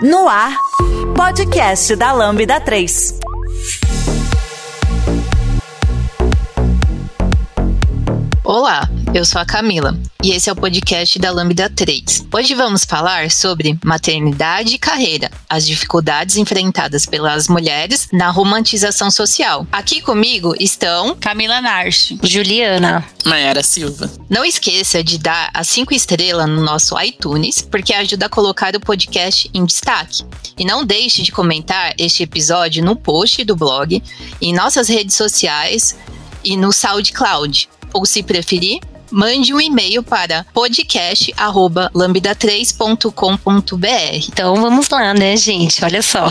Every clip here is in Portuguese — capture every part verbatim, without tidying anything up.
No ar, podcast da Lambda três. Olá, eu sou a Camila e esse é o podcast da Lambda três. Hoje vamos falar sobre maternidade e carreira, as dificuldades enfrentadas pelas mulheres na romantização social. Aqui comigo estão Camila Narchi, Juliana, Mayara Silva. Não esqueça de dar as cinco estrelas no nosso iTunes, porque ajuda a colocar o podcast em destaque. E não deixe de comentar este episódio no post do blog, em nossas redes sociais e no SoundCloud. Ou, se preferir, mande um e-mail para podcast arroba lambda três ponto com ponto b r. Então vamos lá, né, gente? Olha só.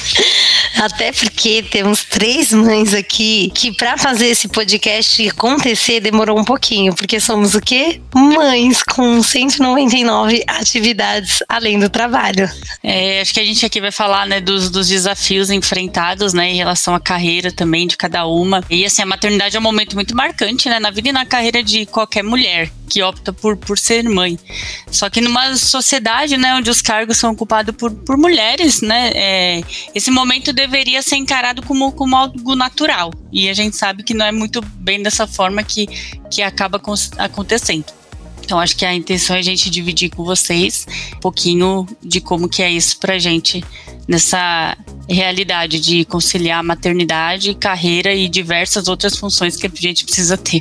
Até porque temos três mães aqui que para fazer esse podcast acontecer demorou um pouquinho, porque somos o quê? Mães com cento e noventa e nove atividades além do trabalho. É, acho que a gente aqui vai falar, né, dos, dos desafios enfrentados, né, em relação à carreira também de cada uma. E assim, a maternidade é um momento muito marcante, né, na vida e na carreira de qualquer mulher que opta por, por ser mãe. Só que numa sociedade, né, onde os cargos são ocupados por, por mulheres, né, é, esse momento deveria ser encarado como, como algo natural. E a gente sabe que não é muito bem dessa forma que, que acaba acontecendo. Então, acho que a intenção é a gente dividir com vocês um pouquinho de como que é isso pra gente nessa realidade de conciliar maternidade, carreira e diversas outras funções que a gente precisa ter.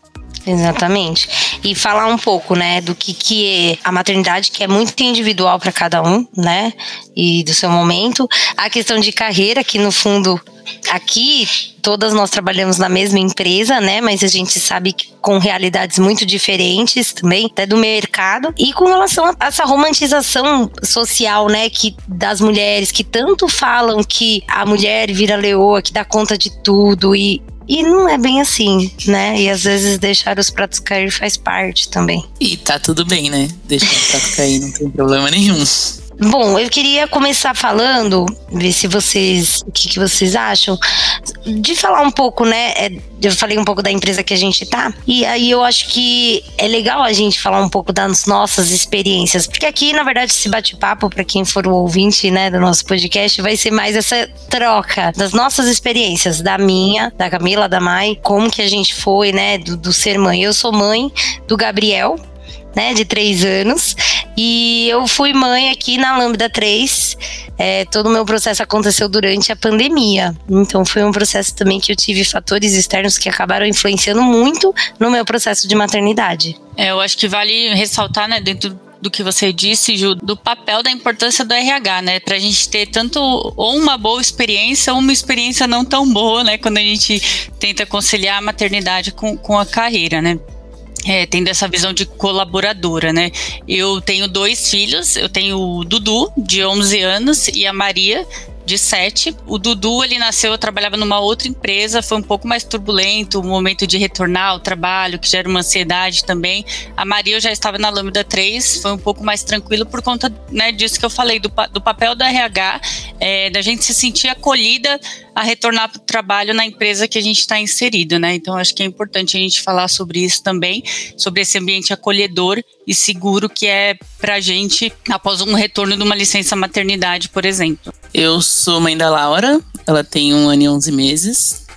Exatamente. E falar um pouco, né, do que, que é a maternidade, que é muito individual para cada um, né, e do seu momento. A questão de carreira, que no fundo, aqui, todas nós trabalhamos na mesma empresa, né, mas a gente sabe que com realidades muito diferentes também, até do mercado. E com relação a essa romantização social, né, que, das mulheres, que tanto falam que a mulher vira leoa, que dá conta de tudo e... E não é bem assim, né? E às vezes deixar os pratos cair faz parte também. E tá tudo bem, né? Deixar o prato cair não tem problema nenhum. Bom, eu queria começar falando, ver se vocês, o que, que vocês acham, de falar um pouco, né, eu falei um pouco da empresa que a gente tá, e aí eu acho que é legal a gente falar um pouco das nossas experiências, porque aqui, na verdade, esse bate-papo, para quem for o ouvinte, né, do nosso podcast, vai ser mais essa troca das nossas experiências, da minha, da Camila, da Mai, como que a gente foi, né, do, do ser mãe. Eu sou mãe do Gabriel, né, de três anos, e eu fui mãe aqui na Lambda três, é, todo o meu processo aconteceu durante a pandemia, então foi um processo também que eu tive fatores externos que acabaram influenciando muito no meu processo de maternidade. É, eu acho que vale ressaltar, né, dentro do que você disse, Ju, do papel da importância do R H, né, pra gente ter tanto ou uma boa experiência ou uma experiência não tão boa, né, quando a gente tenta conciliar a maternidade com, com a carreira, né. É, tendo essa visão de colaboradora, né? Eu tenho dois filhos, eu tenho o Dudu, de onze anos, e a Maria, de sete. O Dudu, ele nasceu, eu trabalhava numa outra empresa, foi um pouco mais turbulento, o momento de retornar ao trabalho, que gera uma ansiedade também. A Maria, eu já estava na Lambda três, foi um pouco mais tranquilo por conta, né, disso que eu falei, do, do papel do R H, é, da gente se sentir acolhida a retornar para o trabalho na empresa que a gente está inserido, né? Então, acho que é importante a gente falar sobre isso também, sobre esse ambiente acolhedor e seguro que é pra gente após um retorno de uma licença maternidade, por exemplo. Eu sou mãe da Laura, ela tem um ano e onze meses.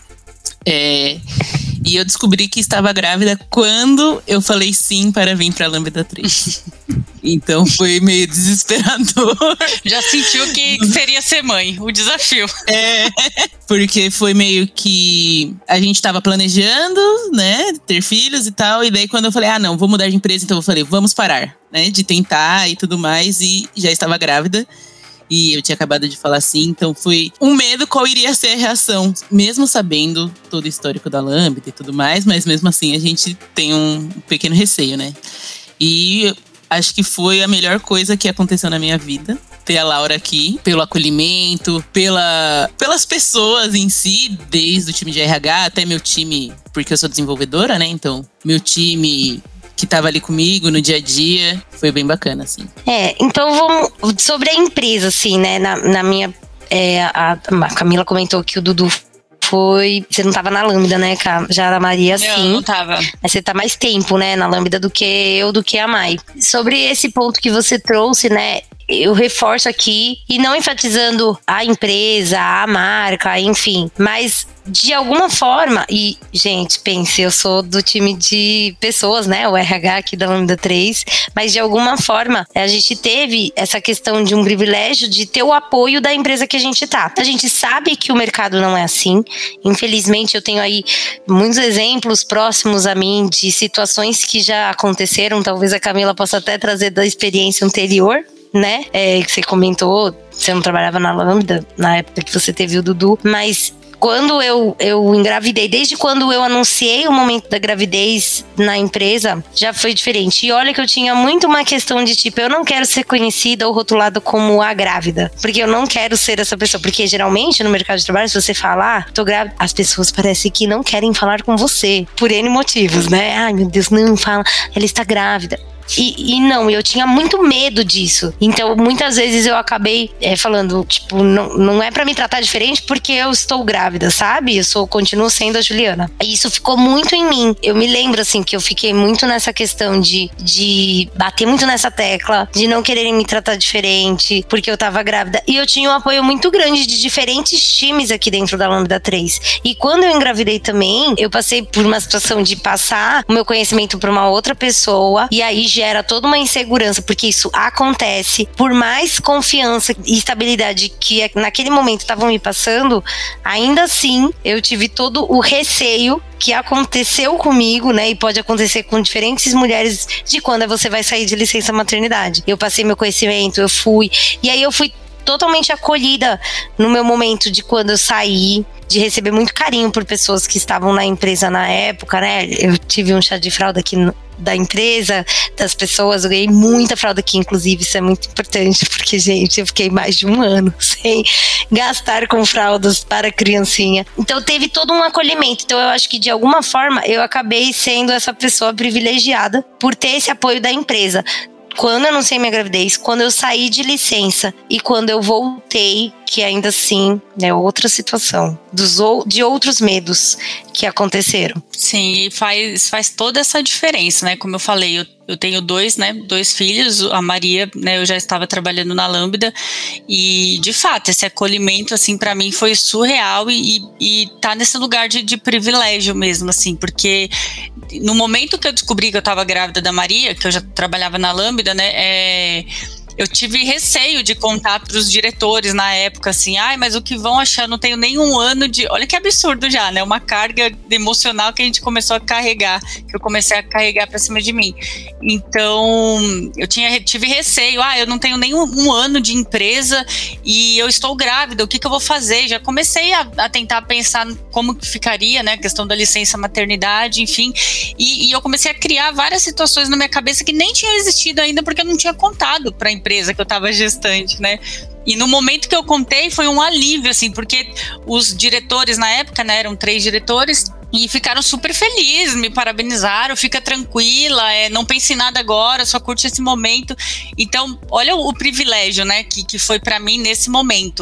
É, e eu descobri que estava grávida quando eu falei sim para vir para a Lambda três. Então foi meio desesperador. Já sentiu que seria ser mãe, o desafio. É, porque foi meio que a gente estava planejando, né, ter filhos e tal. E daí quando eu falei, ah não, vou mudar de empresa, então eu falei, vamos parar, né, de tentar e tudo mais. E já estava grávida. E eu tinha acabado de falar sim, então foi um medo qual iria ser a reação, mesmo sabendo todo o histórico da Lambda e tudo mais, mas mesmo assim a gente tem um pequeno receio, né? E acho que foi a melhor coisa que aconteceu na minha vida, ter a Laura aqui, pelo acolhimento, pela, pelas pessoas em si, desde o time de R H até meu time, porque eu sou desenvolvedora, né? Então, meu time que tava ali comigo no dia a dia, foi bem bacana, assim. É, então vamos sobre a empresa, assim, né, na, na minha, é, a, a Camila comentou que o Dudu foi, você não tava na Lambda, né, já a Maria, sim. Não, não tava. Mas você tá mais tempo, né, na Lambda do que eu, do que a Mai. Sobre esse ponto que você trouxe, né, eu reforço aqui, e não enfatizando a empresa, a marca, enfim, mas de alguma forma, e gente, pense, eu sou do time de pessoas, né, o R H aqui da Lambda três, mas de alguma forma a gente teve essa questão de um privilégio de ter o apoio da empresa que a gente tá. A gente sabe que o mercado não é assim, infelizmente eu tenho aí muitos exemplos próximos a mim de situações que já aconteceram, talvez a Camila possa até trazer da experiência anterior, né, é, que você comentou, você não trabalhava na Lambda na época que você teve o Dudu, mas quando eu, eu engravidei, desde quando eu anunciei o momento da gravidez na empresa, já foi diferente. E olha que eu tinha muito uma questão de tipo, eu não quero ser conhecida ou rotulada como a grávida, porque eu não quero ser essa pessoa, porque geralmente no mercado de trabalho, se você falar, ah, tô grávida, as pessoas parecem que não querem falar com você, por N motivos, né? Ai meu Deus, não fala, ela está grávida. E, e não, eu tinha muito medo disso. Então, muitas vezes eu acabei é, falando, tipo, não, não é pra me tratar diferente porque eu estou grávida, sabe? Eu sou, continuo sendo a Juliana. E isso ficou muito em mim. Eu me lembro, assim, que eu fiquei muito nessa questão de, de bater muito nessa tecla, de não quererem me tratar diferente porque eu tava grávida. E eu tinha um apoio muito grande de diferentes times aqui dentro da Lambda três. E quando eu engravidei também, eu passei por uma situação de passar o meu conhecimento pra uma outra pessoa, e aí gera toda uma insegurança, porque isso acontece. Por mais confiança e estabilidade que naquele momento estavam me passando, ainda assim eu tive todo o receio que aconteceu comigo, né, e pode acontecer com diferentes mulheres, de quando você vai sair de licença maternidade. Eu passei meu conhecimento, eu fui, e aí eu fui totalmente acolhida no meu momento de quando eu saí, de receber muito carinho por pessoas que estavam na empresa na época, né? Eu tive um chá de fralda aqui no, da empresa, das pessoas, eu ganhei muita fralda aqui, inclusive, isso é muito importante, porque, gente, eu fiquei mais de um ano sem gastar com fraldas para criancinha. Então, teve todo um acolhimento. Então, eu acho que, de alguma forma, eu acabei sendo essa pessoa privilegiada por ter esse apoio da empresa. Quando eu anunciei minha gravidez, quando eu saí de licença e quando eu voltei, que ainda assim é outra situação, dos, de outros medos que aconteceram. Sim, e faz, faz toda essa diferença, né? Como eu falei, eu, eu tenho dois, né? Dois filhos, a Maria, né? Eu já estava trabalhando na Lambda e, de fato, esse acolhimento, assim, para mim foi surreal e, e, e tá nesse lugar de, de privilégio mesmo, assim, porque no momento que eu descobri que eu estava grávida da Maria, que eu já trabalhava na Lambda, né? É... Eu tive receio de contar para os diretores na época, assim, ai, mas o que vão achar? Não tenho nem um ano de... Olha que absurdo já, né? Uma carga emocional que a gente começou a carregar, que eu comecei a carregar para cima de mim. Então, eu tinha, tive receio, ah, eu não tenho nem um, um ano de empresa e eu estou grávida, o que, que eu vou fazer? Já comecei a, a tentar pensar como que ficaria, né? A questão da licença maternidade, enfim. E, e eu comecei a criar várias situações na minha cabeça que nem tinham existido ainda, porque eu não tinha contado para a empresa que eu estava gestante, né? E no momento que eu contei foi um alívio, assim, porque os diretores na época, né, eram três diretores e ficaram super felizes, me parabenizaram, fica tranquila, é, não pense em nada agora, só curte esse momento. Então, olha o, o privilégio, né, que, que foi para mim nesse momento.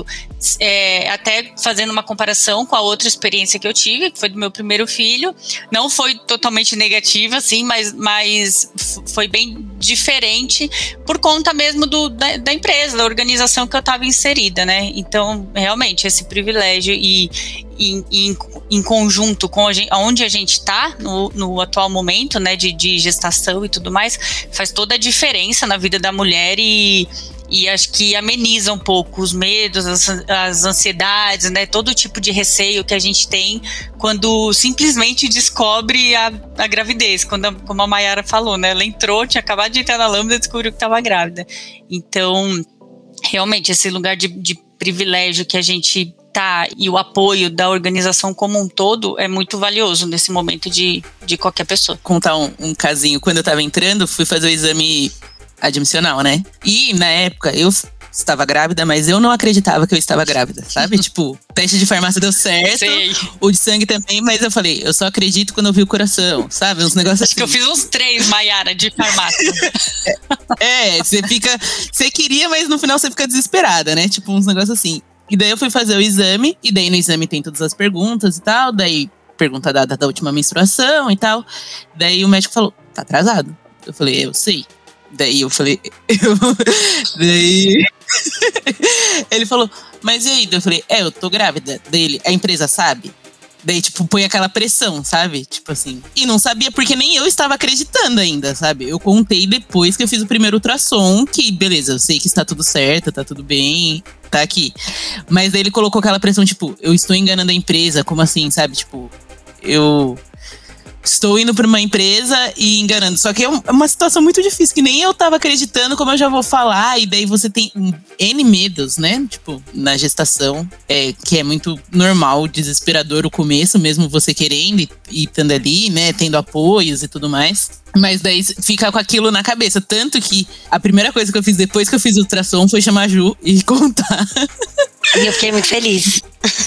É, até fazendo uma comparação com a outra experiência que eu tive, que foi do meu primeiro filho, não foi totalmente negativa, assim, mas, mas foi bem diferente por conta mesmo do, da, da empresa, da organização que eu estava inserida, né? Então, realmente, esse privilégio e em, em, em conjunto com a gente, onde a gente está no, no atual momento, né, de, de gestação e tudo mais, faz toda a diferença na vida da mulher e E acho que ameniza um pouco os medos, as, as ansiedades, né? Todo tipo de receio que a gente tem quando simplesmente descobre a, a gravidez. Quando a, como a Mayara falou, né? Ela entrou, tinha acabado de entrar na Lambda e descobriu que estava grávida. Então, realmente, esse lugar de, de privilégio que a gente tá e o apoio da organização como um todo é muito valioso nesse momento de, de qualquer pessoa. Contar um, um casinho. Quando eu tava entrando, fui fazer o exame admissional, né? E na época eu estava grávida, mas eu não acreditava que eu estava grávida, sabe? Tipo, teste de farmácia deu certo, Sei. o de sangue também, mas eu falei, eu só acredito quando eu vi o coração, sabe? Uns negócios Acho assim. que eu fiz uns três, Mayara, de farmácia. É, você fica, você queria, mas no final você fica desesperada, né? Tipo, uns negócios assim. E daí eu fui fazer o exame, e daí no exame tem todas as perguntas e tal, daí pergunta da, da última menstruação e tal. Daí o médico falou, tá atrasado. Eu falei, eu sei. Daí eu falei... Eu, daí... Ele falou, mas e aí? Daí eu falei, é, eu tô grávida. Daí ele, a empresa sabe? Daí, tipo, põe aquela pressão, sabe? Tipo assim. E não sabia porque nem eu estava acreditando ainda, sabe? Eu contei depois que eu fiz o primeiro ultrassom, que beleza, eu sei que está tudo certo, tá tudo bem, tá aqui. Mas daí ele colocou aquela pressão, tipo, eu estou enganando a empresa, como assim, sabe? Tipo, eu... estou indo para uma empresa e enganando. Só que é uma situação muito difícil, que nem eu tava acreditando, como eu já vou falar. E daí você tem N medos, né? Tipo, na gestação, é, que é muito normal, desesperador o começo, mesmo você querendo e, e estando ali, né? Tendo apoios e tudo mais. Mas daí fica com aquilo na cabeça. Tanto que a primeira coisa que eu fiz depois que eu fiz o ultrassom foi chamar a Ju e contar. E eu fiquei muito feliz.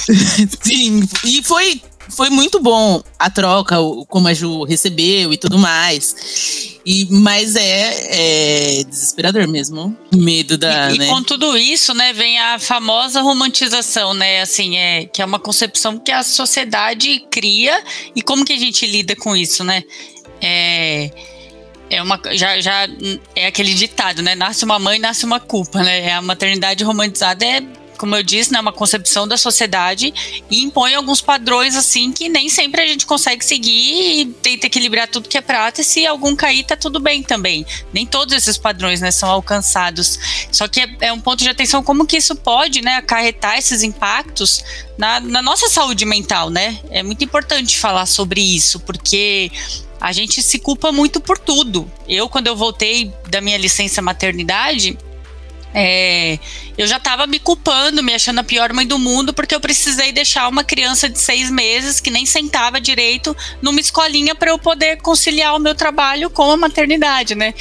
Sim, e foi... Foi muito bom a troca, como a Ju recebeu e tudo mais. E, mas é, é desesperador mesmo. Medo da. E, né? e com tudo isso, né, vem a famosa romantização, né? Assim, é, que é uma concepção que a sociedade cria. E como que a gente lida com isso, né? É. É uma, já, já é aquele ditado, né? Nasce uma mãe, nasce uma culpa, né? A maternidade romantizada é, como eu disse, né, uma concepção da sociedade e impõe alguns padrões, assim, que nem sempre a gente consegue seguir e tenta equilibrar tudo que é prata, e se algum cair, tá tudo bem também. Nem todos esses padrões, né, são alcançados. Só que é, é um ponto de atenção como que isso pode, né, acarretar esses impactos na, na nossa saúde mental, né? É muito importante falar sobre isso, porque a gente se culpa muito por tudo. Eu, quando eu voltei da minha licença maternidade... É, eu já tava me culpando, me achando a pior mãe do mundo, porque eu precisei deixar uma criança de seis meses que nem sentava direito numa escolinha para eu poder conciliar o meu trabalho com a maternidade, né?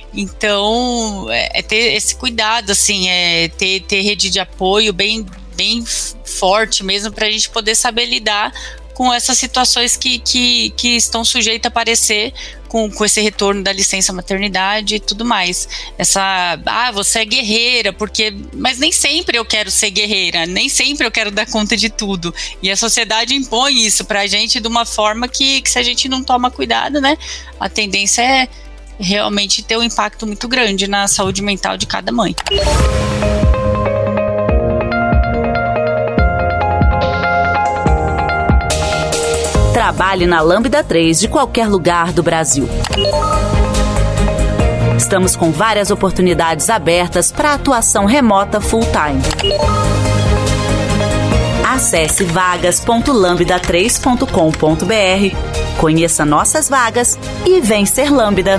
Então, é, é ter esse cuidado, assim, é ter, ter rede de apoio bem, bem forte mesmo, pra gente poder saber lidar com essas situações que, que, que estão sujeitas a aparecer com, com esse retorno da licença maternidade e tudo mais. Essa, ah, você é guerreira, porque... Mas nem sempre eu quero ser guerreira, nem sempre eu quero dar conta de tudo. E a sociedade impõe isso pra gente de uma forma que, que se a gente não toma cuidado, né, a tendência é realmente ter um impacto muito grande na saúde mental de cada mãe. Trabalhe na Lambda três de qualquer lugar do Brasil. Estamos com várias oportunidades abertas para atuação remota full-time. Acesse vagas ponto lambda três ponto com ponto b r, conheça nossas vagas e vem ser Lambda.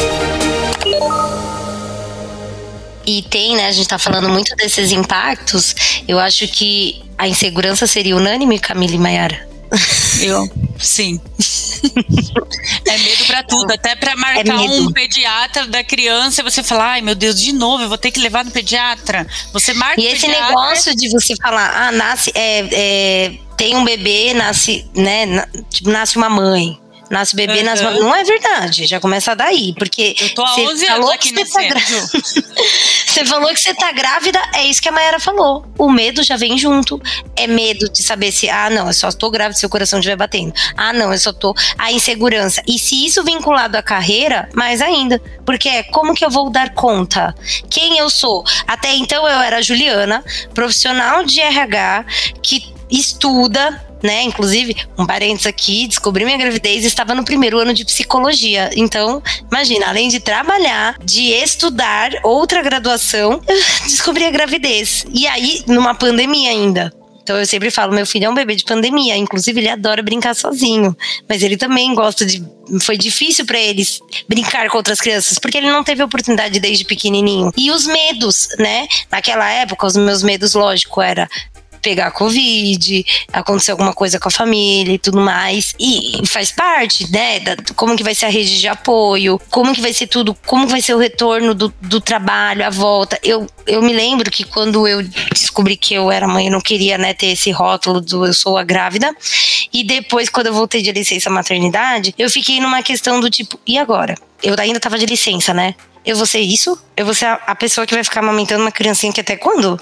E tem, né, a gente tá falando muito desses impactos, eu acho que a insegurança seria unânime, Camila e Mayara. Eu, sim. É medo pra tudo, até pra marcar é um pediatra da criança e você falar, ai meu Deus, de novo, eu vou ter que levar no pediatra. Você marca e o esse pediatra... negócio de você falar, ah, nasce, é, é, tem um bebê, nasce, né, na, tipo, nasce uma mãe. Nasce bebê, uhum. nasce... Não é verdade, já começa daí, porque eu tô há onze anos aqui no centro. Você falou que você tá grávida, é isso que a Mayara falou. O medo já vem junto. É medo de saber se, ah, não, eu só tô grávida se seu coração estiver batendo. Ah, não, eu só tô... A insegurança. E se isso vinculado à carreira, mais ainda. Porque é como que eu vou dar conta? Quem eu sou? Até então eu era a Juliana, profissional de R H, que estuda... Né? Inclusive, um parênteses aqui, descobri minha gravidez e estava no primeiro ano de psicologia. Então, imagina, além de trabalhar, de estudar outra graduação, eu descobri a gravidez. E aí, numa pandemia ainda. Então eu sempre falo, meu filho é um bebê de pandemia, inclusive ele adora brincar sozinho, mas ele também gosta de... Foi difícil pra ele brincar com outras crianças, porque ele não teve oportunidade desde pequenininho. E os medos, né? Naquela época, os meus medos, lógico, era... pegar Covid, acontecer alguma coisa com a família e tudo mais, e faz parte, né, da, como que vai ser a rede de apoio, como que vai ser tudo, como que vai ser o retorno do, do trabalho, a volta. Eu, eu me lembro que quando eu descobri que eu era mãe, eu não queria, né, ter esse rótulo do eu sou a grávida, e depois, quando eu voltei de licença maternidade, eu fiquei numa questão do tipo, e agora? Eu ainda tava de licença, né? Eu vou ser isso? Eu vou ser a, a pessoa que vai ficar amamentando uma criancinha que até quando?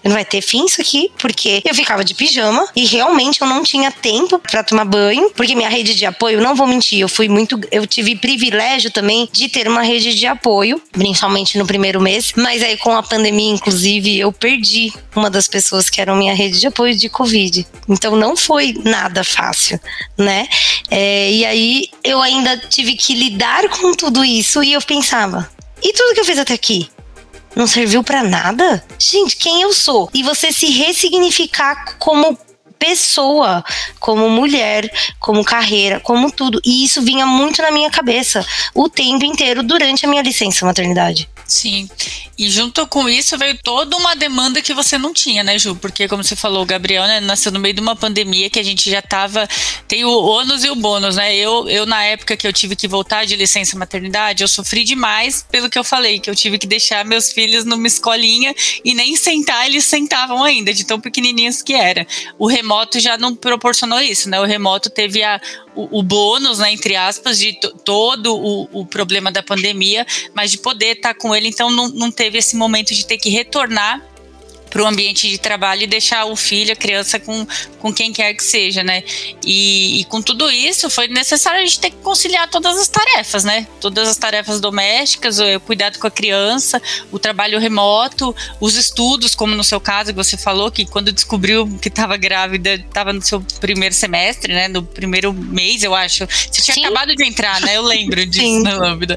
não vai ter fim isso aqui, porque eu ficava de pijama e realmente eu não tinha tempo pra tomar banho, porque minha rede de apoio, não vou mentir, eu fui muito, eu tive privilégio também de ter uma rede de apoio, principalmente no primeiro mês, mas aí com a pandemia, inclusive, eu perdi uma das pessoas que eram minha rede de apoio de Covid. Então não foi nada fácil, né? É, e aí eu ainda tive que lidar com tudo isso e eu pensava, e tudo que eu fiz até aqui? Não serviu pra nada? Gente, quem eu sou? E você se ressignificar como pessoa, como mulher, como carreira, como tudo. E isso vinha muito na minha cabeça o tempo inteiro durante a minha licença maternidade. Sim, e junto com isso veio toda uma demanda que você não tinha, né, Ju? Porque, como você falou, o Gabriel, né, nasceu no meio de uma pandemia que a gente já tava... Tem o ônus e o bônus, né? Eu, eu, na época que eu tive que voltar de licença maternidade, eu sofri demais pelo que eu falei, que eu tive que deixar meus filhos numa escolinha e nem sentar, eles sentavam ainda, de tão pequenininhos que era. O remoto já não proporcionou isso, né? O remoto teve a... O, o bônus, né, entre aspas, de t- todo o, o problema da pandemia, mas de poder estar com ele, então não, não teve esse momento de ter que retornar para o ambiente de trabalho e deixar o filho, a criança com, com quem quer que seja, né? E, e com tudo isso, foi necessário a gente ter que conciliar todas as tarefas, né? Todas as tarefas domésticas, o cuidado com a criança, o trabalho remoto, os estudos, como no seu caso, que você falou, que quando descobriu que estava grávida, estava no seu primeiro semestre, né? No primeiro mês, eu acho. Você tinha Sim. acabado de entrar, né? Eu lembro disso na Lambda.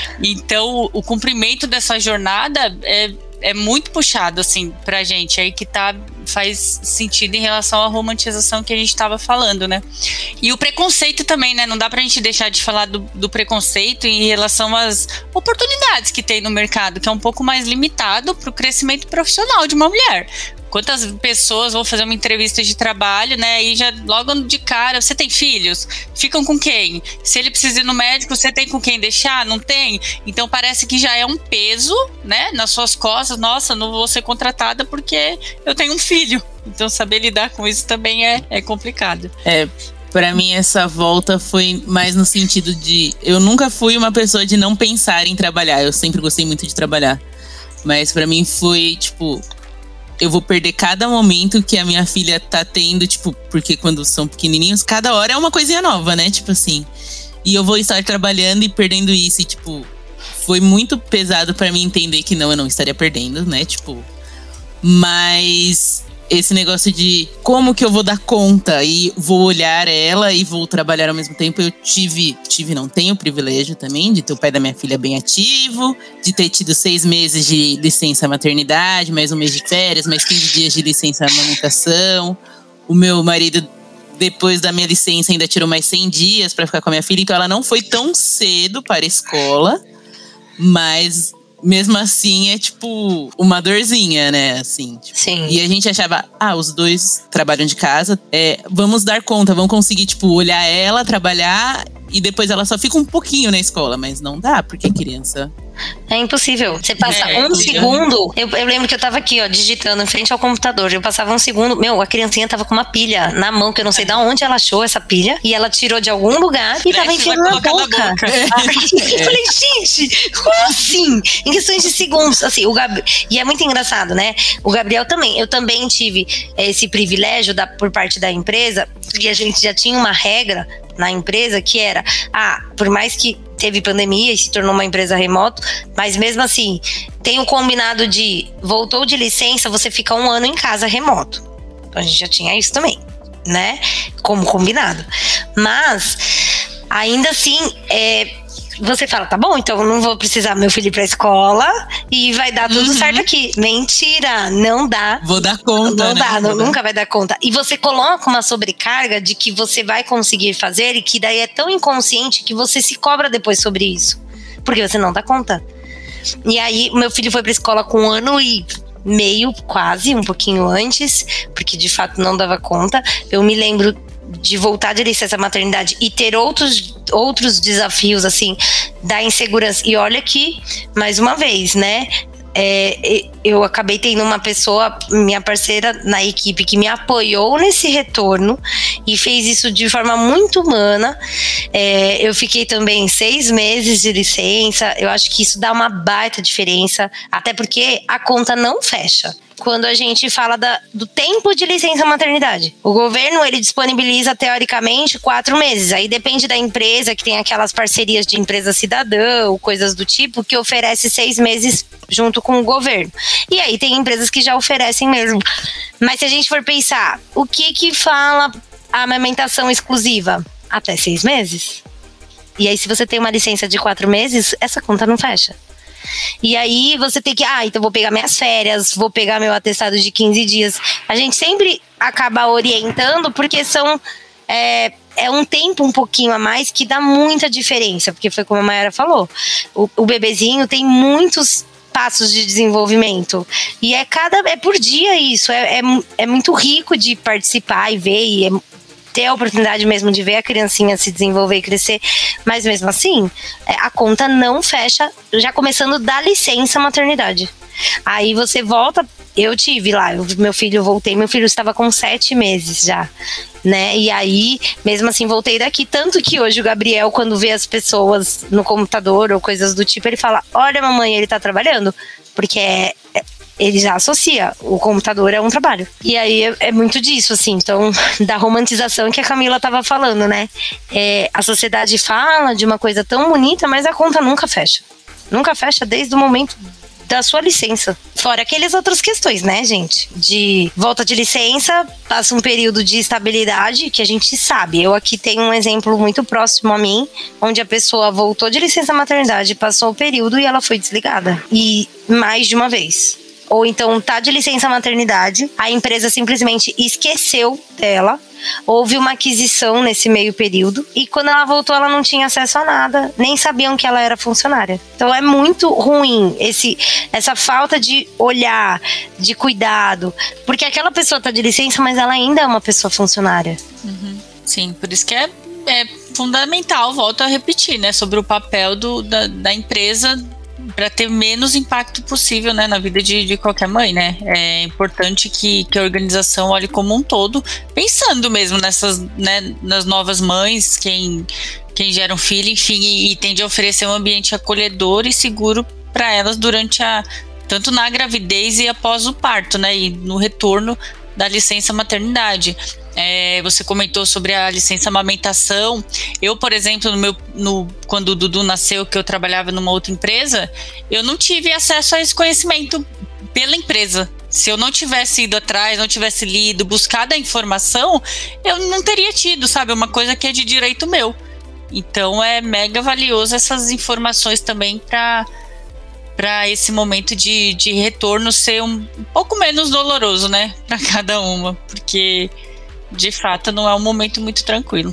Então, o cumprimento dessa jornada é é muito puxado, assim, pra gente, aí que tá, faz sentido em relação à romantização que a gente tava falando, né? E o preconceito também, né? Não dá pra gente deixar de falar do, do preconceito em relação às oportunidades que tem no mercado, que é um pouco mais limitado pro crescimento profissional de uma mulher. Quantas pessoas vão fazer uma entrevista de trabalho, né? E já logo de cara, você tem filhos? Ficam com quem? Se ele precisa ir no médico, você tem com quem deixar? Não tem? Então parece que já é um peso, né? Nas suas costas. Nossa, não vou ser contratada porque eu tenho um filho. Então saber lidar com isso também é, é complicado. É. Pra mim, essa volta foi mais no sentido de... Eu nunca fui uma pessoa de não pensar em trabalhar. Eu sempre gostei muito de trabalhar. Mas pra mim foi, tipo... Eu vou perder cada momento que a minha filha tá tendo, tipo... Porque quando são pequenininhos, cada hora é uma coisinha nova, né? Tipo assim... E eu vou estar trabalhando e perdendo isso. E, tipo... Foi muito pesado pra mim entender que não, eu não estaria perdendo, né? Tipo... Mas... Esse negócio de como que eu vou dar conta e vou olhar ela e vou trabalhar ao mesmo tempo. Eu tive, tive não tenho o privilégio também de ter o pai da minha filha bem ativo, de ter tido seis meses de licença maternidade, mais um mês de férias, mais quinze dias de licença amamentação. O meu marido, depois da minha licença, ainda tirou mais cem dias para ficar com a minha filha. Então ela não foi tão cedo para a escola, mas... Mesmo assim, é tipo uma dorzinha, né? Assim, tipo. Sim. E a gente achava, ah, os dois trabalham de casa, é, vamos dar conta, vamos conseguir, tipo, olhar ela, trabalhar e depois ela só fica um pouquinho na escola. Mas não dá, porque criança... É impossível. Você passa é, um segundo. Eu, eu lembro que eu tava aqui, ó, digitando em frente ao computador. Eu passava um segundo. Meu, a criancinha tava com uma pilha na mão, que eu não sei de onde ela achou essa pilha. E ela tirou de algum lugar e tava enfiando na boca. Na boca. Eu falei, gente, como assim? Em questões de segundos. Assim, o Gab... E é muito engraçado, né? O Gabriel também. Eu também tive esse privilégio da, por parte da empresa, e a gente já tinha uma regra na empresa que era, ah, por mais que teve pandemia e se tornou uma empresa remoto, mas mesmo assim, tem o combinado de voltou de licença, você fica um ano em casa remoto. Então a gente já tinha isso também, né? Como combinado. Mas, ainda assim, é, você fala, tá bom, então eu não vou precisar meu filho ir pra escola e vai dar tudo uhum. certo aqui. Mentira, não dá. Vou dar conta, Não né? dá, não, Vou nunca dar. vai dar conta. E você coloca uma sobrecarga de que você vai conseguir fazer e que daí é tão inconsciente que você se cobra depois sobre isso. Porque você não dá conta. E aí, meu filho foi pra escola com um ano e meio, quase, um pouquinho antes, porque de fato não dava conta. Eu me lembro de voltar de licença maternidade e ter outros, outros desafios, assim, da insegurança. E olha que, mais uma vez, né, é, eu acabei tendo uma pessoa, minha parceira na equipe, que me apoiou nesse retorno e fez isso de forma muito humana. É, eu fiquei também seis meses de licença. Eu acho que isso dá uma baita diferença, até porque a conta não fecha. quando a gente fala da, do tempo de licença maternidade. O governo, ele disponibiliza, teoricamente, quatro meses. Aí depende da empresa, que tem aquelas parcerias de empresa cidadã ou coisas do tipo, que oferece seis meses junto com o governo. E aí tem empresas que já oferecem mesmo. Mas se a gente for pensar, o que que fala a amamentação exclusiva? Até seis meses. E aí, se você tem uma licença de quatro meses, essa conta não fecha. E aí você tem que, ah, então vou pegar minhas férias, vou pegar meu atestado de quinze dias. A gente sempre acaba orientando, porque são é, é um tempo um pouquinho a mais que dá muita diferença, porque foi como a Mayara falou, o, o bebezinho tem muitos passos de desenvolvimento, e é cada é por dia isso, é, é, é muito rico de participar e ver, e é, ter a oportunidade mesmo de ver a criancinha se desenvolver e crescer, mas mesmo assim, a conta não fecha, já começando da licença maternidade. Aí você volta, eu tive lá, eu, meu filho, eu voltei, meu filho estava com sete meses já, né, e aí, mesmo assim, voltei daqui, tanto que hoje o Gabriel, quando vê as pessoas no computador ou coisas do tipo, ele fala, olha mamãe, ele tá trabalhando, porque é, é ele já associa, o computador é um trabalho. E aí é, é muito disso, assim, então, da romantização que a Camila tava falando, né? É, a sociedade fala de uma coisa tão bonita, mas a conta nunca fecha. Nunca fecha desde o momento da sua licença. Fora aquelas outras questões, né, gente? De volta de licença, passa um período de estabilidade, que a gente sabe. Eu aqui tenho um exemplo muito próximo a mim, onde a pessoa voltou de licença maternidade, passou o período e ela foi desligada. E mais de uma vez. Ou então tá de licença maternidade, a empresa simplesmente esqueceu dela, houve uma aquisição nesse meio período, e quando ela voltou ela não tinha acesso a nada, nem sabiam que ela era funcionária. Então é muito ruim esse, essa falta de olhar, de cuidado, porque aquela pessoa tá de licença, mas ela ainda é uma pessoa funcionária. Uhum. Sim, por isso que é, é fundamental, volto a repetir, né, sobre o papel do, da, da empresa para ter menos impacto possível, né, na vida de, de qualquer mãe, né? É importante que, que a organização olhe como um todo, pensando mesmo nessas, né, nas novas mães, quem, quem gera um filho, enfim, e, e tende a oferecer um ambiente acolhedor e seguro para elas durante a, tanto na gravidez e após o parto, né, e no retorno da licença maternidade. É, você comentou sobre a licença amamentação. Eu, por exemplo, no meu, no, quando o Dudu nasceu, que eu trabalhava numa outra empresa, eu não tive acesso a esse conhecimento pela empresa. Se eu não tivesse ido atrás, não tivesse lido, buscado a informação, eu não teria tido, sabe? Uma coisa que é de direito meu. Então é mega valioso essas informações também para para esse momento de, de retorno ser um, um pouco menos doloroso, né? Para cada uma, porque de fato não é um momento muito tranquilo.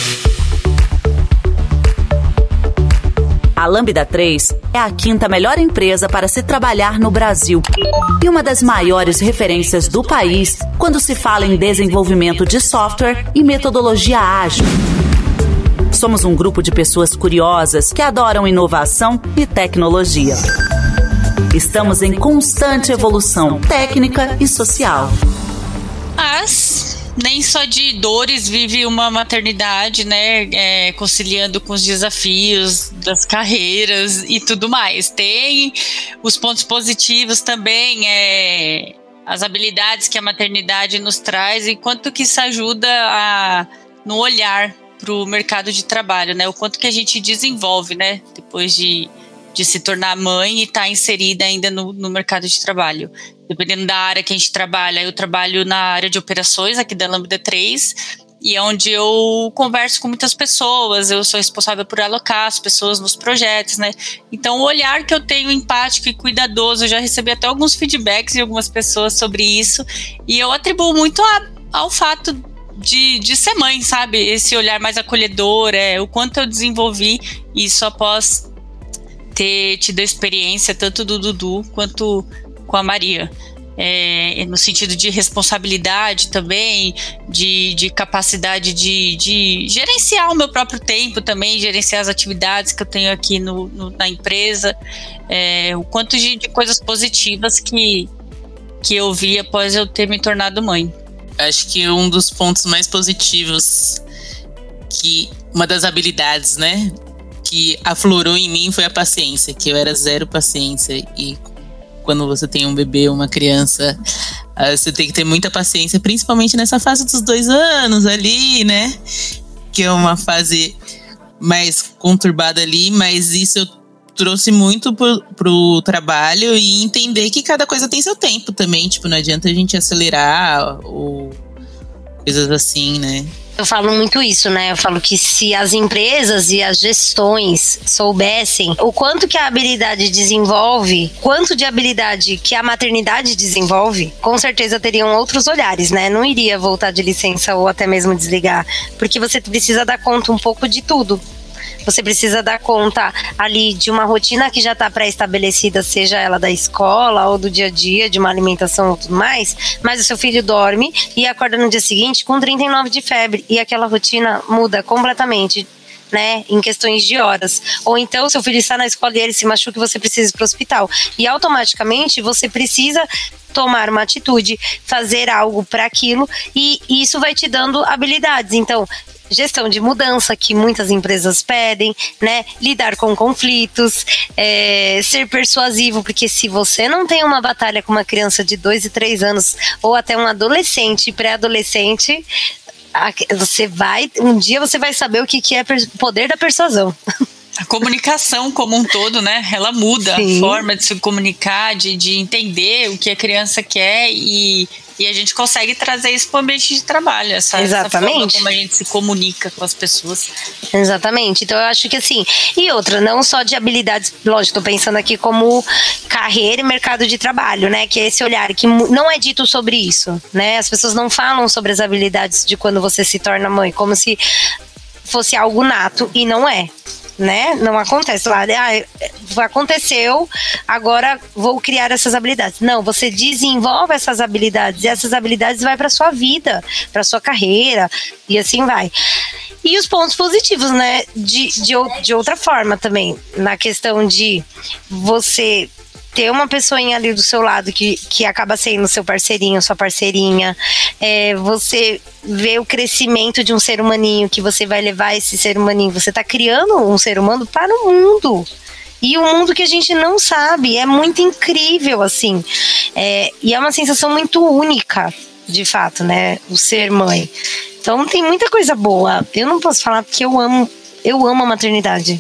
A Lambda três é a quinta melhor empresa para se trabalhar no Brasil e uma das maiores referências do país quando se fala em desenvolvimento de software e metodologia ágil. Somos um grupo de pessoas curiosas que adoram inovação e tecnologia. Estamos em constante evolução técnica e social. Mas nem só de dores vive uma maternidade, né? É, conciliando com os desafios das carreiras e tudo mais. Tem os pontos positivos também, é, as habilidades que a maternidade nos traz e quanto que isso ajuda a, no olhar para o mercado de trabalho, né? O quanto que a gente desenvolve, né? Depois de, de se tornar mãe e estar tá inserida ainda no, no mercado de trabalho. Dependendo da área que a gente trabalha, eu trabalho na área de operações aqui da Lambda três, e é onde eu converso com muitas pessoas, eu sou responsável por alocar as pessoas nos projetos, né? Então o olhar que eu tenho empático e cuidadoso, eu já recebi até alguns feedbacks de algumas pessoas sobre isso, e eu atribuo muito a, ao fato De, de ser mãe, sabe? Esse olhar mais acolhedor, é, o quanto eu desenvolvi isso após ter tido a experiência tanto do Dudu quanto com a Maria. É, no sentido de responsabilidade também, de, de capacidade de, de gerenciar o meu próprio tempo também, gerenciar as atividades que eu tenho aqui no, no, na empresa, é, o quanto de, de coisas positivas que, que eu vi após eu ter me tornado mãe. Acho que um dos pontos mais positivos, que uma das habilidades, né, que aflorou em mim foi a paciência, que eu era zero paciência. E quando você tem um bebê, uma criança, você tem que ter muita paciência, principalmente nessa fase dos dois anos ali, né? Que é uma fase mais conturbada ali, mas isso eu trouxe muito pro, pro trabalho e entender que cada coisa tem seu tempo também. Tipo, não adianta a gente acelerar ou coisas assim, né? Eu falo muito isso, né? Eu falo que se as empresas e as gestões soubessem o quanto que a habilidade desenvolve, quanto de habilidade que a maternidade desenvolve, com certeza teriam outros olhares, né? Não iria voltar de licença ou até mesmo desligar, porque você precisa dar conta um pouco de tudo. Você precisa dar conta ali de uma rotina que já está pré-estabelecida, seja ela da escola ou do dia a dia, de uma alimentação ou tudo mais, mas o seu filho dorme e acorda no dia seguinte com trinta e nove de febre e aquela rotina muda completamente, né, em questões de horas. Ou então seu filho está na escola e ele se machuca e você precisa ir para o hospital. E automaticamente você precisa tomar uma atitude, fazer algo para aquilo, e isso vai te dando habilidades. Então, gestão de mudança, que muitas empresas pedem, né? Lidar com conflitos, é, ser persuasivo, porque se você não tem uma batalha com uma criança de dois e três anos, ou até um adolescente, pré-adolescente, você vai, um dia você vai saber o que, que é o poder da persuasão. A comunicação como um todo, né? Ela muda. Sim. A forma de se comunicar, de, de entender o que a criança quer e, e a gente consegue trazer isso para o ambiente de trabalho. Essa, Exatamente. Essa forma como a gente se comunica com as pessoas. Exatamente. Então eu acho que assim, e outra, não só de habilidades, lógico, estou pensando aqui como carreira e mercado de trabalho, né? Que é esse olhar que não é dito sobre isso, né? As pessoas não falam sobre as habilidades de quando você se torna mãe, como se fosse algo nato, e não é. Né? Não acontece lá, ah, aconteceu, agora vou criar essas habilidades. Não, você desenvolve essas habilidades e essas habilidades vai para sua vida, para sua carreira e assim vai. E os pontos positivos, né? De, de, de outra forma também, na questão de você ter uma pessoinha ali do seu lado que, que acaba sendo seu parceirinho, sua parceirinha, é, você vê o crescimento de um ser humaninho, que você vai levar esse ser humaninho, você tá criando um ser humano para o mundo. E um mundo que a gente não sabe, é muito incrível, assim. É, e é uma sensação muito única, de fato, né? O ser mãe. Então tem muita coisa boa. Eu não posso falar porque eu amo, eu amo a maternidade.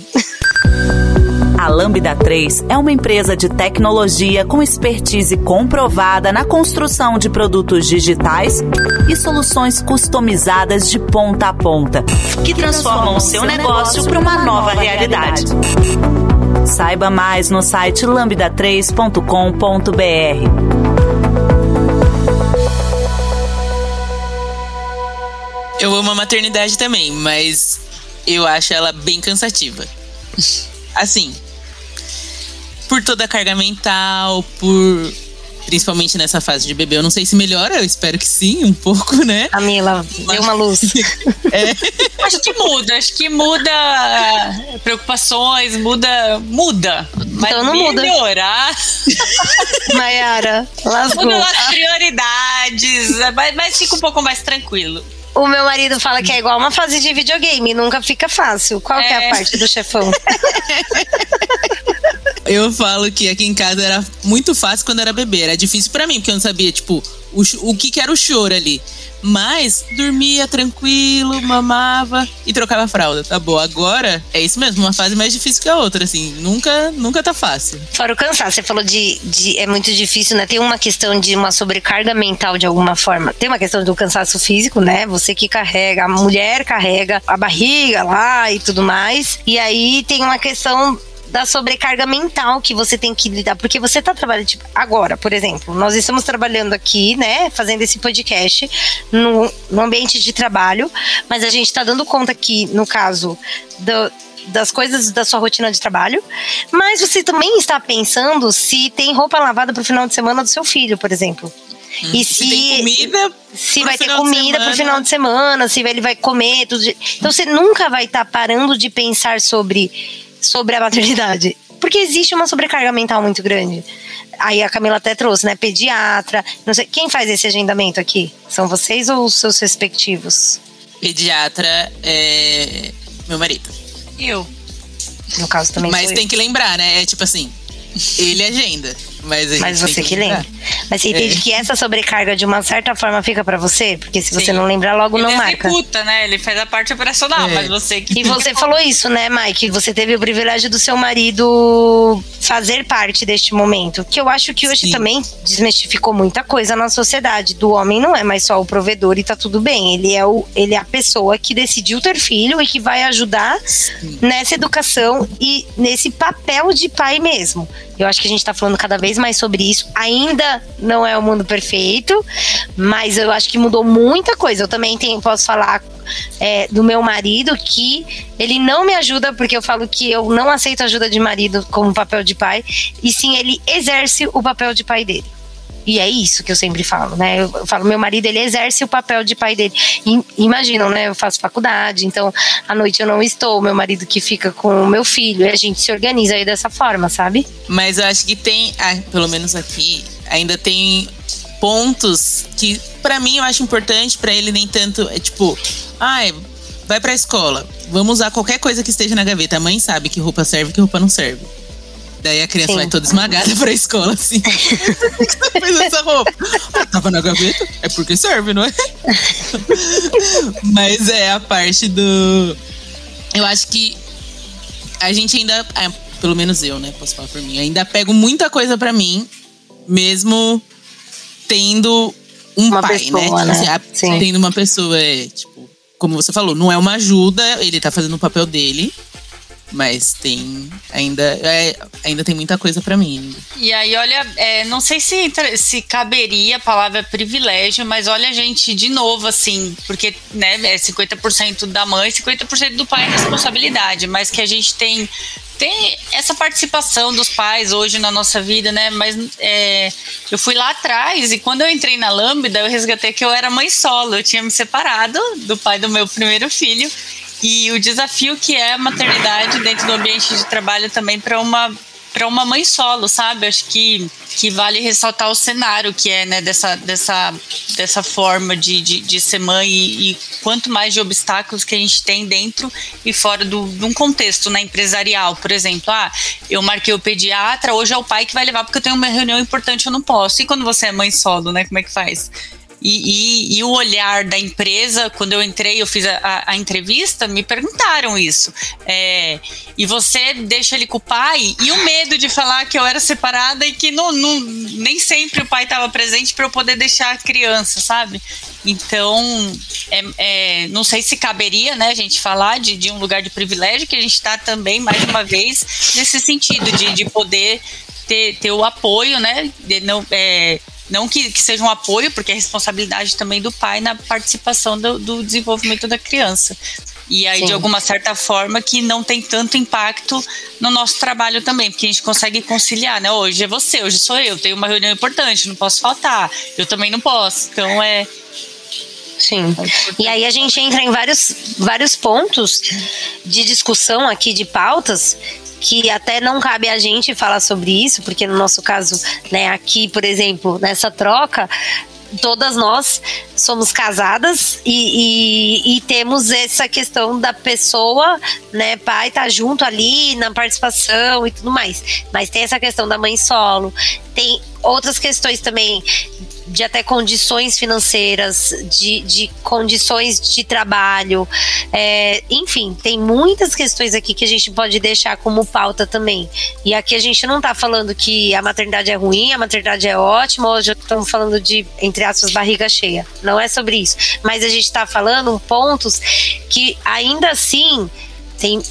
A Lambda três é uma empresa de tecnologia com expertise comprovada na construção de produtos digitais e soluções customizadas de ponta a ponta, que transformam o seu negócio para uma nova realidade. Saiba mais no site lambda três ponto com ponto b r. Eu amo a maternidade também, mas eu acho ela bem cansativa. Assim, por toda a carga mental, por principalmente nessa fase de bebê. Eu não sei se melhora, eu espero que sim, um pouco, né? Camila, deu uma luz. É. Acho que muda, acho que muda preocupações, muda, muda. Mas então não muda. Melhorar. Maiara, lasgou. Muda as prioridades, mas, mas fica um pouco mais tranquilo. O meu marido fala que é igual uma fase de videogame, nunca fica fácil. Qual é. que é a parte do chefão? Eu falo que aqui em casa era muito fácil quando era bebê. Era difícil pra mim, porque eu não sabia, tipo, o, o que, que era o choro ali. Mas dormia tranquilo, mamava e trocava a fralda, tá bom. Agora é isso mesmo, uma fase mais difícil que a outra, assim. Nunca, nunca tá fácil. Fora o cansaço, você falou de, de... É muito difícil, né? Tem uma questão de uma sobrecarga mental de alguma forma. Tem uma questão do cansaço físico, né? Você que carrega, a mulher carrega a barriga lá e tudo mais. E aí tem uma questão da sobrecarga mental que você tem que lidar, porque você tá trabalhando, tipo, agora, por exemplo, nós estamos trabalhando aqui, né, fazendo esse podcast no, no ambiente de trabalho, mas a gente tá dando conta aqui, no caso, do, das coisas da sua rotina de trabalho, mas você também está pensando se tem roupa lavada pro final de semana do seu filho, por exemplo. Hum, e se, se tem comida se vai ter comida pro final de semana, se ele vai comer tudo. Então você nunca vai estar tá parando de pensar sobre sobre a maternidade, porque existe uma sobrecarga mental muito grande. Aí a Camila até trouxe, né, pediatra, não sei, quem faz esse agendamento aqui? São vocês ou os seus respectivos? Pediatra é meu marido. Eu. No caso também. Mas tem eu. que lembrar, né, é tipo assim, ele agenda. Mas, a gente Mas você que lembra. Mas você entende é. que essa sobrecarga, de uma certa forma, fica pra você? Porque se você Sim. não lembrar, logo ele não marca. Ele executa, né? Ele faz a parte operacional, é. mas você que... E você falou isso, né, Mike? Você teve o privilégio do seu marido fazer parte deste momento. Que eu acho que hoje Sim. também desmistificou muita coisa na sociedade. Do homem não é mais só o provedor e tá tudo bem. Ele é, o, ele é a pessoa que decidiu ter filho e que vai ajudar Sim. nessa educação e nesse papel de pai mesmo. Eu acho que a gente tá falando cada vez mais sobre isso. Ainda não é o mundo perfeito, mas eu acho que mudou muita coisa. Eu também tenho, posso falar é, do meu marido, que ele não me ajuda, porque eu falo que eu não aceito ajuda de marido como papel de pai, e sim ele exerce o papel de pai dele. E é isso que eu sempre falo, né? Eu, eu falo, meu marido, ele exerce o papel de pai dele. E, imaginam, né? Eu faço faculdade, então à noite eu não estou, meu marido que fica com o meu filho, e a gente se organiza aí dessa forma, sabe? Mas eu acho que tem, ah, pelo menos aqui, ainda tem pontos que, pra mim, eu acho importante, pra ele nem tanto, é tipo, ai, vai pra escola, vamos usar qualquer coisa que esteja na gaveta. A mãe sabe que roupa serve e que roupa não serve. Daí a criança Sim. vai toda esmagada pra escola, assim. Por que você fez essa roupa? Ah, tava na gaveta? É porque serve, não é? Mas é a parte do... Eu acho que a gente ainda... É, pelo menos eu, né? Posso falar por mim. Ainda pego muita coisa pra mim, mesmo tendo um uma pai, pessoa, né? Tipo, né? Assim, tendo uma pessoa, é, tipo... Como você falou, não é uma ajuda, ele tá fazendo o papel dele. Mas tem ainda, é, ainda tem muita coisa pra mim ainda. E aí, olha, é, não sei se, se caberia a palavra privilégio, mas olha a gente de novo, assim, porque né, é cinquenta por cento da mãe, cinquenta por cento do pai é responsabilidade, mas que a gente tem, tem essa participação dos pais hoje na nossa vida, né? Mas é, eu fui lá atrás e quando eu entrei na Lambda, eu resgatei que eu era mãe solo, eu tinha me separado do pai do meu primeiro filho. E o desafio que é a maternidade dentro do ambiente de trabalho também para uma, para uma mãe solo, sabe? Acho que, que vale ressaltar o cenário que é, né, dessa, dessa, dessa forma de, de, de ser mãe e, e quanto mais de obstáculos que a gente tem dentro e fora do, de um contexto, né, empresarial. Por exemplo, ah, eu marquei o pediatra, hoje é o pai que vai levar porque eu tenho uma reunião importante, eu não posso. E quando você é mãe solo, né, como é que faz? E, e, e o olhar da empresa, quando eu entrei, eu fiz a, a, a entrevista, me perguntaram isso. É, e você deixa ele com o pai? E o medo de falar que eu era separada e que não, não, nem sempre o pai estava presente para eu poder deixar a criança, sabe? Então, é, é, não sei se caberia, né, a gente falar de, de um lugar de privilégio, que a gente está também, mais uma vez, nesse sentido de, de poder ter, ter o apoio, né? De não, é, Não que, que seja um apoio, porque é responsabilidade também do pai na participação do, do desenvolvimento da criança. E aí, Sim. de alguma certa forma, que não tem tanto impacto no nosso trabalho também, porque a gente consegue conciliar, né? Hoje é você, hoje sou eu, tenho uma reunião importante, não posso faltar, eu também não posso. Então, é... Sim. E aí a gente entra em vários, vários pontos de discussão aqui, de pautas, que até não cabe a gente falar sobre isso, porque no nosso caso, né, aqui, por exemplo, nessa troca, todas nós somos casadas e, e, e temos essa questão da pessoa, né, pai tá junto ali na participação e tudo mais. Mas tem essa questão da mãe solo, tem outras questões também de até condições financeiras, de, de condições de trabalho, é, enfim, tem muitas questões aqui que a gente pode deixar como pauta também. E aqui a gente não tá falando que a maternidade é ruim, a maternidade é ótima, hoje estamos falando de, entre aspas, barriga cheia. Não é sobre isso. Mas a gente tá falando pontos que ainda assim tem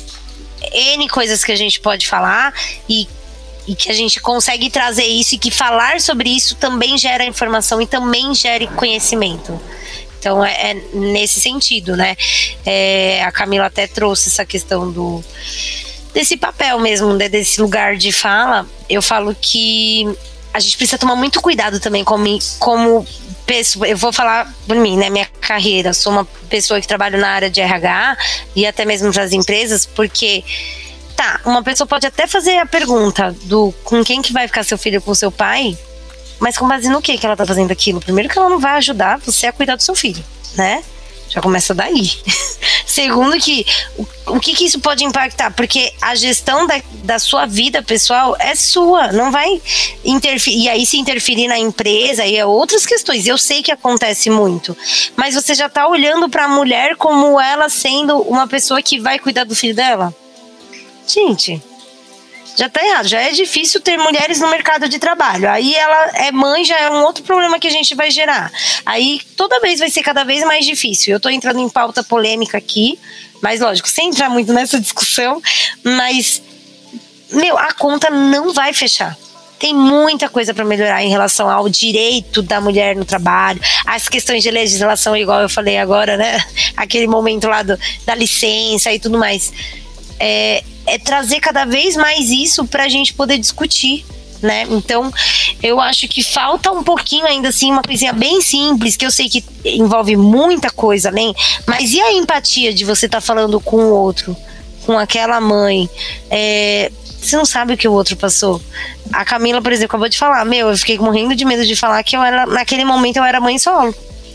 N coisas que a gente pode falar e E que a gente consegue trazer isso e que falar sobre isso também gera informação e também gera conhecimento. Então é, é nesse sentido, né? É, a Camila até trouxe essa questão do desse papel mesmo, né, desse lugar de fala. Eu falo que a gente precisa tomar muito cuidado também como, como pessoa. Eu vou falar por mim, né? Minha carreira. Sou uma pessoa que trabalha na área de R H e até mesmo para as empresas, porque tá, uma pessoa pode até fazer a pergunta do com quem que vai ficar seu filho, com seu pai, mas com base no que que ela tá fazendo aquilo? Primeiro que ela não vai ajudar você a cuidar do seu filho, né? Já começa daí. Segundo que, o, o que que isso pode impactar? Porque a gestão da, da sua vida pessoal é sua, não vai interferir. E aí se interferir na empresa, aí é outras questões. Eu sei que acontece muito, mas você já tá olhando para a mulher como ela sendo uma pessoa que vai cuidar do filho dela? Gente, já tá errado. Já é difícil ter mulheres no mercado de trabalho. Aí ela é mãe, já é um outro problema que a gente vai gerar. Aí toda vez vai ser cada vez mais difícil. Eu tô entrando em pauta polêmica aqui, mas lógico, sem entrar muito nessa discussão, mas, meu, a conta não vai fechar. Tem muita coisa para melhorar em relação ao direito da mulher no trabalho, as questões de legislação, igual eu falei agora, né? Aquele momento lá do, da licença e tudo mais. É, é trazer cada vez mais isso pra gente poder discutir, né? Então, eu acho que falta um pouquinho ainda assim, uma coisinha bem simples, que eu sei que envolve muita coisa além, mas e a empatia de você estar tá falando com o outro, com aquela mãe? É, você não sabe o que o outro passou. A Camila, por exemplo, acabou de falar, meu, eu fiquei morrendo de medo de falar que eu era, naquele momento eu era mãe solo.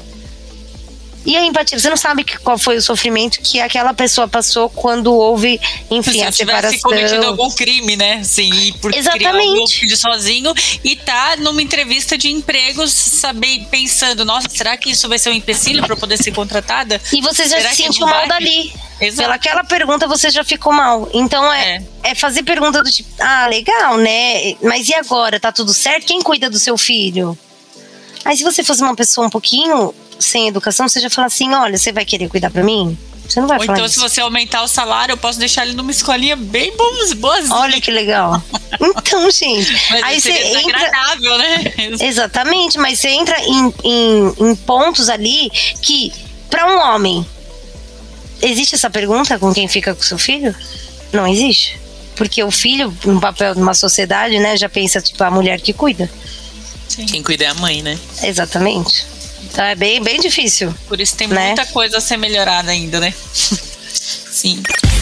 E a empatia, você não sabe que, qual foi o sofrimento que aquela pessoa passou quando houve, enfim, a separação. Se tivesse cometido algum crime, né? Sim, e por criar um filho sozinho e tá numa entrevista de empregos, saber, pensando, nossa, será que isso vai ser um empecilho para poder ser contratada? E você já será se sentiu mal dali. Exato. Pela aquela pergunta você já ficou mal. Então é, é. é fazer pergunta do tipo, ah, legal, né? Mas e agora? Tá tudo certo? Quem cuida do seu filho? Aí se você fosse uma pessoa um pouquinho sem educação, você já fala assim, olha, você vai querer cuidar pra mim? Você não vai Ou falar então, isso. Se você aumentar o salário, eu posso deixar ele numa escolinha bem boazinha. Olha que legal. Então, gente, mas aí você entra... agradável, né? Exatamente, mas você entra em, em, em pontos ali que, pra um homem, existe essa pergunta com quem fica com seu filho? Não existe. Porque o filho, no papel de uma sociedade, né, já pensa, tipo, a mulher que cuida. Sim. Quem cuida é a mãe, né? Exatamente. Então é bem, bem difícil. Por isso tem né? muita coisa a ser melhorada ainda, né? Sim.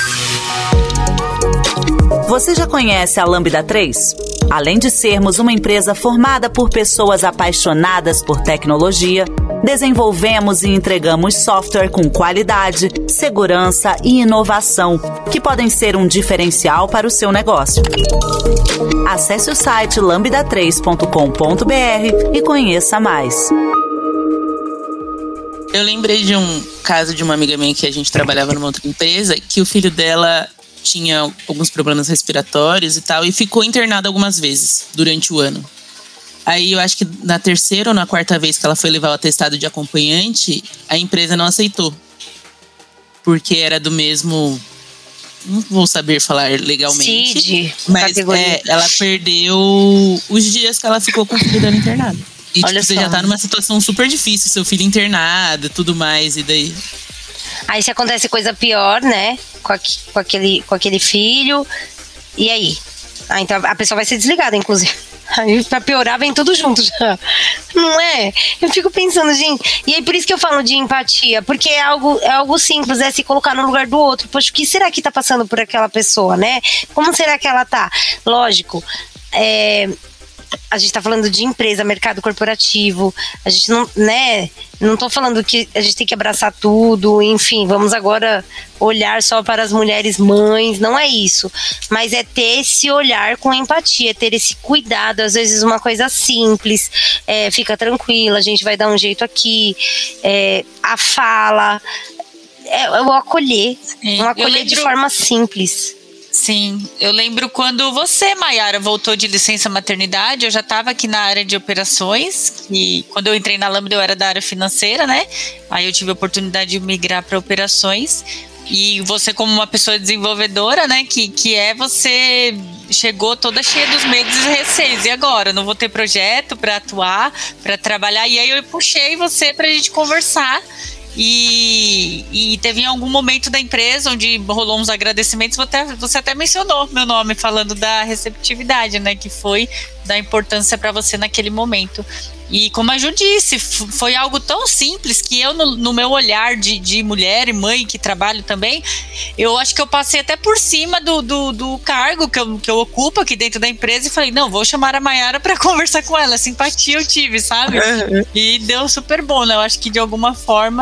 Você já conhece a Lambda três? Além de sermos uma empresa formada por pessoas apaixonadas por tecnologia, desenvolvemos e entregamos software com qualidade, segurança e inovação, que podem ser um diferencial para o seu negócio. Acesse o site lambda três ponto com ponto b r e conheça mais. Eu lembrei de um caso de uma amiga minha que a gente trabalhava numa outra empresa, que o filho dela tinha alguns problemas respiratórios e tal, e ficou internado algumas vezes durante o ano. Aí eu acho que na terceira ou na quarta vez que ela foi levar o atestado de acompanhante, a empresa não aceitou. Porque era do mesmo... Não vou saber falar legalmente. C I D, mas é, ela perdeu os dias que ela ficou com o filho dela internado. E tipo, você já tá numa situação super difícil, seu filho internado e tudo mais, e daí... Aí se acontece coisa pior, né? Com, a, com, aquele, com aquele filho. E aí? Ah, então a pessoa vai ser desligada, inclusive. Aí pra piorar vem tudo junto já. Não é? Eu fico pensando, gente. E aí por isso que eu falo de empatia. Porque é algo, é algo simples, é se colocar no lugar do outro. Poxa, o que será que tá passando por aquela pessoa, né? Como será que ela tá? Lógico, é... a gente tá falando de empresa, mercado corporativo, a gente não, né, não tô falando que a gente tem que abraçar tudo, enfim, vamos agora olhar só para as mulheres mães, não é isso, mas é ter esse olhar com empatia, ter esse cuidado, às vezes uma coisa simples, é, fica tranquila, a gente vai dar um jeito aqui, é, a fala, é, é o acolher, Sim, um acolher lembro... de forma simples. Sim, eu lembro quando você, Mayara, voltou de licença maternidade, eu já estava aqui na área de operações, e quando eu entrei na Lambda eu era da área financeira, né? Aí eu tive a oportunidade de migrar para operações, e você como uma pessoa desenvolvedora, né, que, que é, você chegou toda cheia dos medos e receios, e agora? Não vou ter projeto para atuar, para trabalhar, e aí eu puxei você para a gente conversar. E, e teve em algum momento da empresa onde rolou uns agradecimentos, você até, você até mencionou meu nome falando da receptividade, né, que foi da importância para você naquele momento. E como a Ju disse, foi algo tão simples que eu, no, no meu olhar de, de mulher e mãe que trabalho também, eu acho que eu passei até por cima do, do, do cargo que eu, que eu ocupo aqui dentro da empresa e falei, não, vou chamar a Mayara para conversar com ela. Simpatia eu tive, sabe? E deu super bom, né? Eu acho que de alguma forma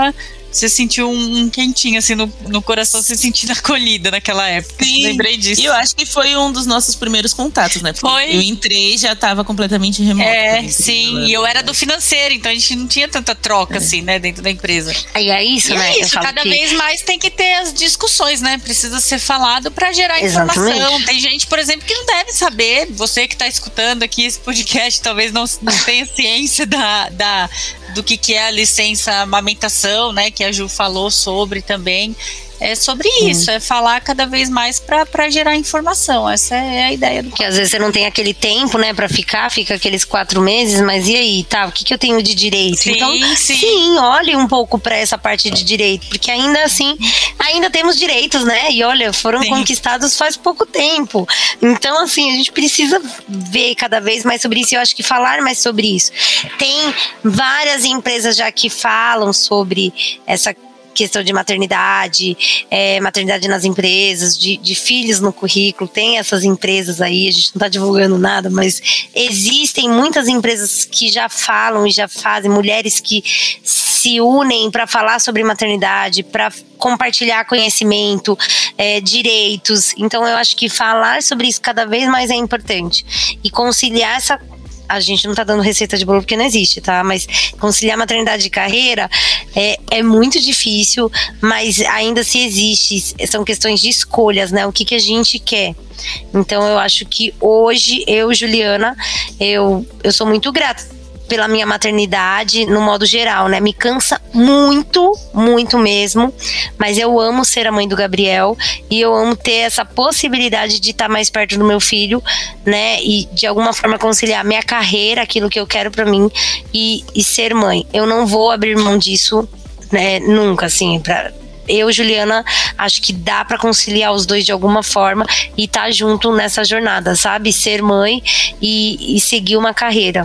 você sentiu um, um quentinho assim no, no coração, se sentindo acolhida naquela época. Sim, lembrei disso. E eu acho que foi um dos nossos primeiros contatos, né? Porque foi. Eu entrei e já tava completamente remoto. É, sim, e eu era do financeiro, então a gente não tinha tanta troca, é. assim, né, dentro da empresa. E é isso, e né? é isso, cada que... vez mais tem que ter as discussões, né? Precisa ser falado para gerar informação. Exatamente. Tem gente, por exemplo, que não deve saber, você que tá escutando aqui esse podcast, talvez não, não tenha ciência da, da, do que, que é a licença amamentação, né? Que a Ju falou sobre também. É sobre isso, hum. é falar cada vez mais para gerar informação. Essa é a ideia do que às vezes você não tem aquele tempo, né, para ficar, fica aqueles quatro meses, mas e aí, tá? O que, que eu tenho de direito? Sim, então, sim. sim, olhe um pouco para essa parte de direito, porque ainda assim, ainda temos direitos, né? E olha, foram sim. conquistados faz pouco tempo. Então, assim, a gente precisa ver cada vez mais sobre isso. E eu acho que falar mais sobre isso. Tem várias empresas já que falam sobre essa questão de maternidade, é, maternidade nas empresas, de, de filhos no currículo, tem essas empresas aí, a gente não está divulgando nada, mas existem muitas empresas que já falam e já fazem, mulheres que se unem para falar sobre maternidade, para compartilhar conhecimento, é, direitos. Então eu acho que falar sobre isso cada vez mais é importante e conciliar essa. A gente não tá dando receita de bolo porque não existe, tá? Mas conciliar maternidade e carreira é, é muito difícil, mas ainda se existe, são questões de escolhas, né? O que que a gente quer. Então eu acho que hoje, eu, Juliana, eu, eu sou muito grata pela minha maternidade no modo geral, né? Me cansa muito, muito mesmo, mas eu amo ser a mãe do Gabriel e eu amo ter essa possibilidade de estar mais perto do meu filho, né? E de alguma forma conciliar minha carreira, aquilo que eu quero pra mim e, e ser mãe. Eu não vou abrir mão disso, né? Nunca, assim, pra... Eu, Juliana, acho que dá pra conciliar os dois de alguma forma e tá junto nessa jornada, sabe? Ser mãe e, e seguir uma carreira.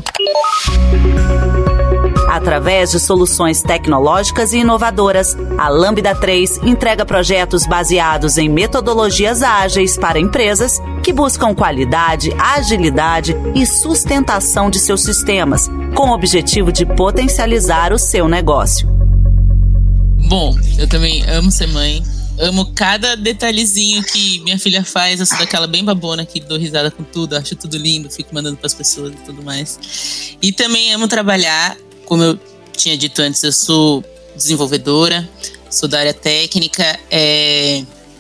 Através de soluções tecnológicas e inovadoras, a Lambda três entrega projetos baseados em metodologias ágeis para empresas que buscam qualidade, agilidade e sustentação de seus sistemas, com o objetivo de potencializar o seu negócio. Bom, eu também amo ser mãe. Amo cada detalhezinho que minha filha faz. Eu sou daquela bem babona que dou risada com tudo. Acho tudo lindo, fico mandando pras pessoas e tudo mais. E também amo trabalhar. Como eu tinha dito antes, eu sou desenvolvedora. Sou da área técnica. É,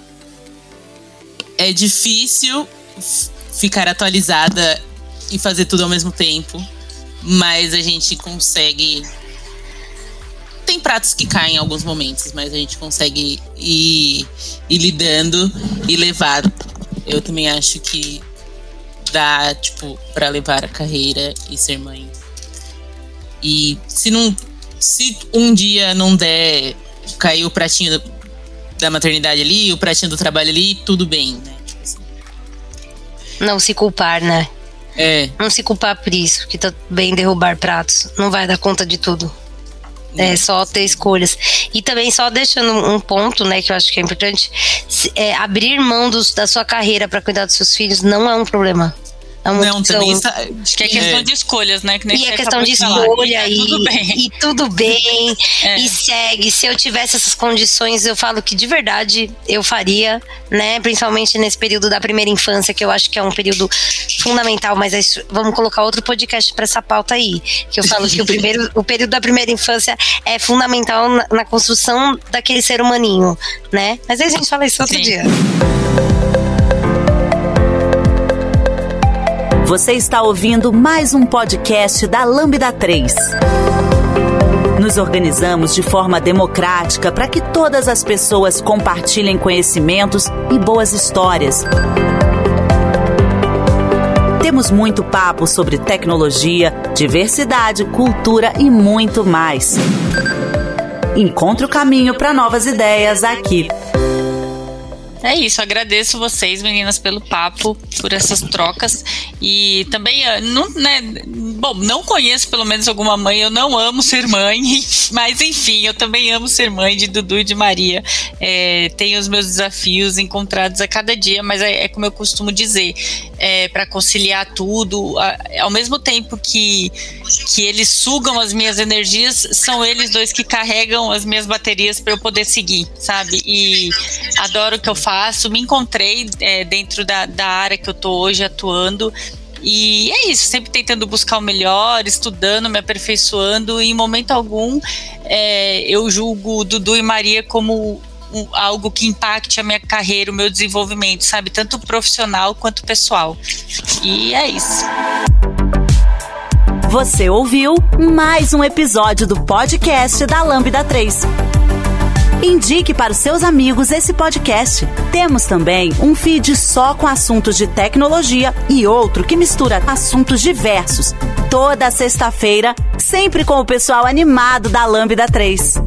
é difícil ficar atualizada e fazer tudo ao mesmo tempo. Mas a gente consegue... Tem pratos que caem em alguns momentos, mas a gente consegue ir, ir lidando e levar. Eu também acho que dá, tipo, pra levar a carreira e ser mãe. E se não, se um dia não der, cair o pratinho da maternidade ali, o pratinho do trabalho ali, tudo bem, né? Tipo assim. Não se culpar, né? É. Não se culpar por isso, que tá bem derrubar pratos. Não vai dar conta de tudo. É só ter escolhas. E também só deixando um ponto, né, que eu acho que é importante, é, abrir mão dos, da sua carreira para cuidar dos seus filhos não é um problema. É uma não, opção. também está, acho que é questão é. de escolhas, né? Que nem e é questão de escolha e, tudo bem. e tudo bem é. E segue. Se eu tivesse essas condições, eu falo que de verdade eu faria, né? Principalmente nesse período da primeira infância, que eu acho que é um período fundamental, mas é, vamos colocar outro podcast para essa pauta aí, que eu falo que o, primeiro, o período da primeira infância é fundamental na, na construção daquele ser humaninho, né? Mas aí a gente fala isso outro Sim. dia. Você está ouvindo mais um podcast da Lambda três. Nos organizamos de forma democrática para que todas as pessoas compartilhem conhecimentos e boas histórias. Temos muito papo sobre tecnologia, diversidade, cultura e muito mais. Encontre o caminho para novas ideias aqui. É isso, agradeço vocês, meninas, pelo papo, por essas trocas. E também, não, né, bom, não conheço pelo menos alguma mãe, eu não amo ser mãe, mas enfim, eu também amo ser mãe de Dudu e de Maria. É, tenho os meus desafios encontrados a cada dia, mas é, é como eu costumo dizer, é, para conciliar tudo, a, ao mesmo tempo que, que eles sugam as minhas energias, são eles dois que carregam as minhas baterias para eu poder seguir, sabe? E adoro o que eu faço, me encontrei é, dentro da, da área que eu tô hoje atuando. E é isso, sempre tentando buscar o melhor, estudando, me aperfeiçoando, e em momento algum é, eu julgo Dudu e Maria como um, algo que impacte a minha carreira, o meu desenvolvimento, sabe? Tanto profissional quanto pessoal. E é isso. Você ouviu mais um episódio do podcast da Lambda três. Indique para os seus amigos esse podcast. Temos também um feed só com assuntos de tecnologia e outro que mistura assuntos diversos. Toda sexta-feira, sempre com o pessoal animado da Lambda três.